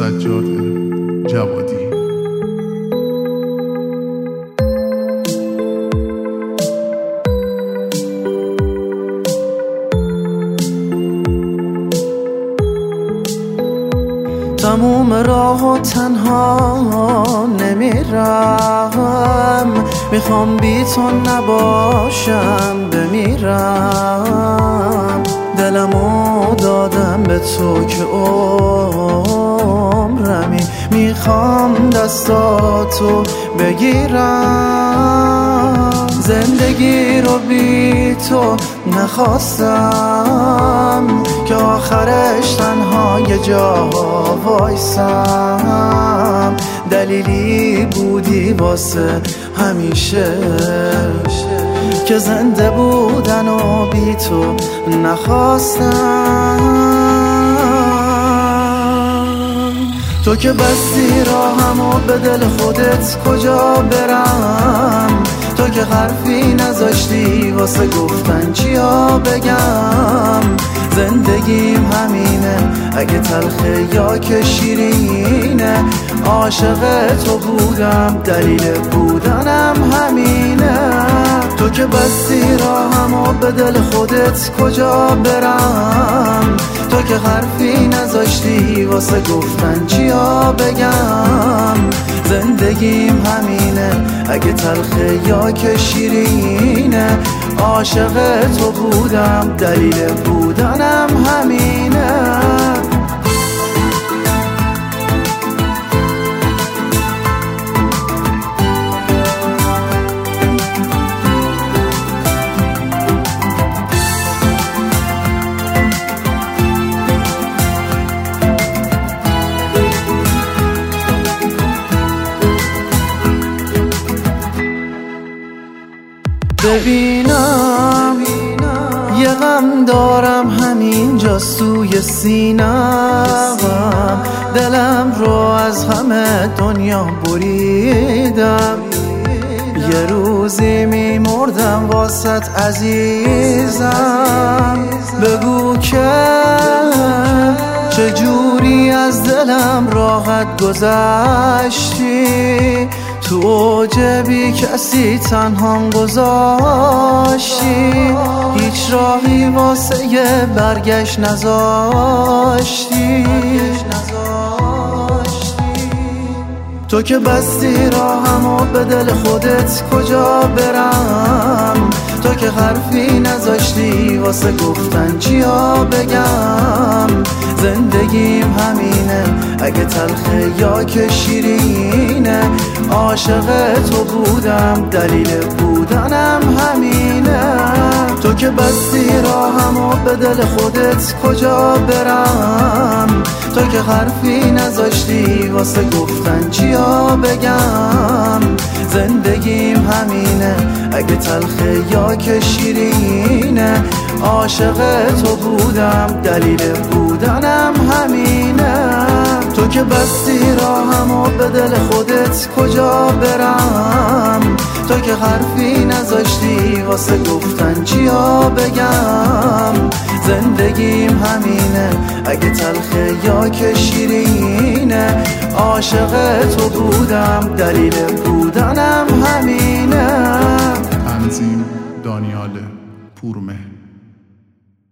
سجاد جوادی. تموم راهو تنها نمیرم، میخوام بی تو نباشم بمیرم. دلمو دادم به تو که عمرمی، میخوام دستاتو بگیرم. زندگی رو بی تو نخواستم که آخرش تنها یه جا وایسم. دلیلی بودی واسه همیشه که زنده بودن و بی تو نخواستم. تو که بستی راهمو به دل خودت کجا برم، تو که حرفی نذاشتی واسه گفتن چیا بگم. زندگیم همینه اگه تلخه یا که شیرینه، عاشق تو بودم دلیل بودنم همینه. تو که بستی راهمو به دل خودت کجا برم، تو که حرفی نذاشتی واسه گفتن چیا بگم. زندگیم همینه اگه تلخه یا که شیرینه، عاشق تو بودم دلیل بودنم همینه. ببینم یه غم دارم همینجا سوی سینم، دلم رو از همه دنیا بریدم. یه روزی میمردم واسط عزیزم، بگو که چجوری از دلم راحت گذشتی. تو اوج بی کسی تنهام گذاشتی، هیچ راهی واسه یه برگشت نذاشتی. تو که بستی راهمو به دل خودت کجا برم، تو که حرفی نذاشتی واسه گفتن چیا بگم. زندگیم همینه اگه تلخه یا که شیرینه، عاشق تو بودم دلیل بودنم همینه. تو که بستی راهمو به دل خودت کجا برم، تو که حرفی نذاشتی واسه گفتن چیا بگم. زندگیم همینه اگه تلخه یا که شیرینه، عاشق تو بودم دلیل بودنم همینه. تو که بستی راهمو به دل خودت کجا برم، تو که حرفی نذاشتی واسه گفتن چیا بگم. زندگیم همینه اگه تلخه یا که شیرینه، عاشق تو بودم دلیل بودنم همینه. تنظیم دانیال پورمهر.